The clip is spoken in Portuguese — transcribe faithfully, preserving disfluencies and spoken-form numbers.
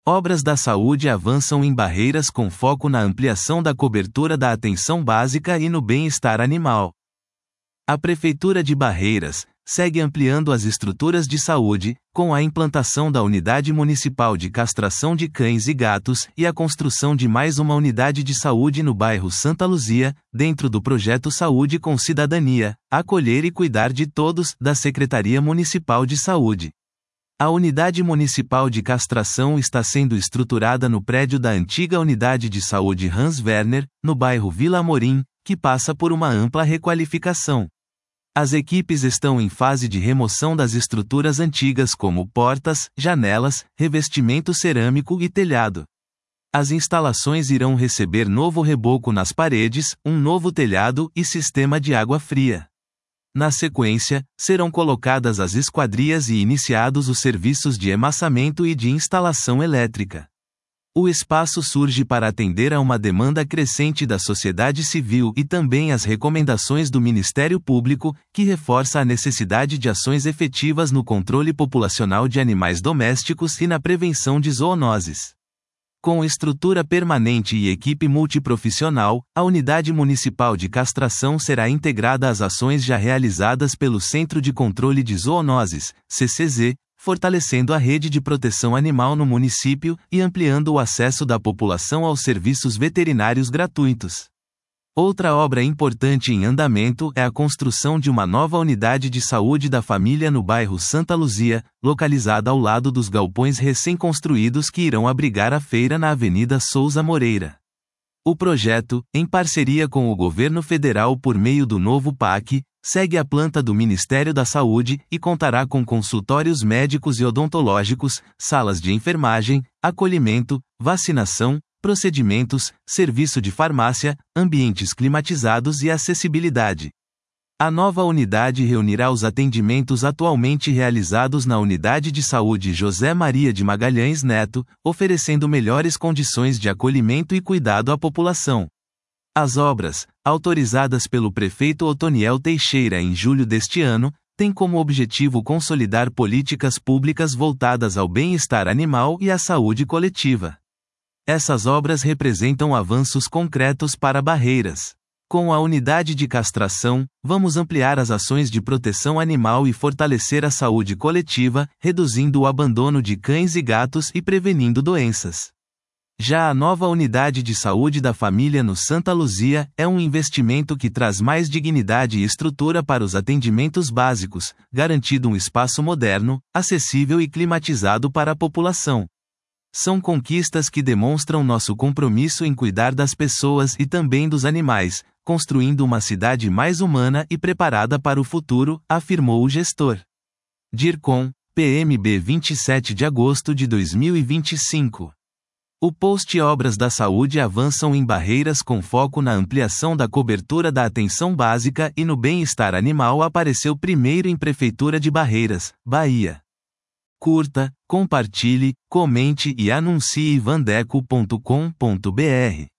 Obras da saúde avançam em Barreiras com foco na ampliação da cobertura da atenção básica e no bem-estar animal. A Prefeitura de Barreiras segue ampliando as estruturas de saúde, com a implantação da Unidade Municipal de Castração de Cães e Gatos e a construção de mais uma unidade de saúde no bairro Santa Luzia, dentro do projeto Saúde com Cidadania, Acolher e Cuidar de Todos, da Secretaria Municipal de Saúde. A Unidade Municipal de Castração está sendo estruturada no prédio da antiga Unidade de Saúde Hans Werner, no bairro Vila Amorim, que passa por uma ampla requalificação. As equipes estão em fase de remoção das estruturas antigas como portas, janelas, revestimento cerâmico e telhado. As instalações irão receber novo reboco nas paredes, um novo telhado e sistema de água fria. Na sequência, serão colocadas as esquadrias e iniciados os serviços de emassamento e de instalação elétrica. O espaço surge para atender a uma demanda crescente da sociedade civil e também as recomendações do Ministério Público, que reforça a necessidade de ações efetivas no controle populacional de animais domésticos e na prevenção de zoonoses. Com estrutura permanente e equipe multiprofissional, a Unidade Municipal de Castração será integrada às ações já realizadas pelo Centro de Controle de Zoonoses, C C Z, fortalecendo a rede de proteção animal no município e ampliando o acesso da população aos serviços veterinários gratuitos. Outra obra importante em andamento é a construção de uma nova unidade de saúde da família no bairro Santa Luzia, localizada ao lado dos galpões recém-construídos que irão abrigar a feira na Avenida Souza Moreira. O projeto, em parceria com o governo federal por meio do novo P A C, segue a planta do Ministério da Saúde e contará com consultórios médicos e odontológicos, salas de enfermagem, acolhimento, vacinação, procedimentos, serviço de farmácia, ambientes climatizados e acessibilidade. A nova unidade reunirá os atendimentos atualmente realizados na Unidade de Saúde José Maria de Magalhães Neto, oferecendo melhores condições de acolhimento e cuidado à população. As obras, autorizadas pelo prefeito Otoniel Teixeira em julho deste ano, têm como objetivo consolidar políticas públicas voltadas ao bem-estar animal e à saúde coletiva. Essas obras representam avanços concretos para Barreiras. Com a unidade de castração, vamos ampliar as ações de proteção animal e fortalecer a saúde coletiva, reduzindo o abandono de cães e gatos e prevenindo doenças. Já a nova unidade de saúde da família no Santa Luzia é um investimento que traz mais dignidade e estrutura para os atendimentos básicos, garantindo um espaço moderno, acessível e climatizado para a população. São conquistas que demonstram nosso compromisso em cuidar das pessoas e também dos animais, construindo uma cidade mais humana e preparada para o futuro, afirmou o gestor. DIRCOM, P M B vinte e sete de agosto de dois mil e vinte e cinco. O post Obras da Saúde avançam em Barreiras com foco na ampliação da cobertura da atenção básica e no bem-estar animal apareceu primeiro em Prefeitura de Barreiras, Bahia. Curta, compartilhe, comente e anuncie vandeco ponto com ponto br.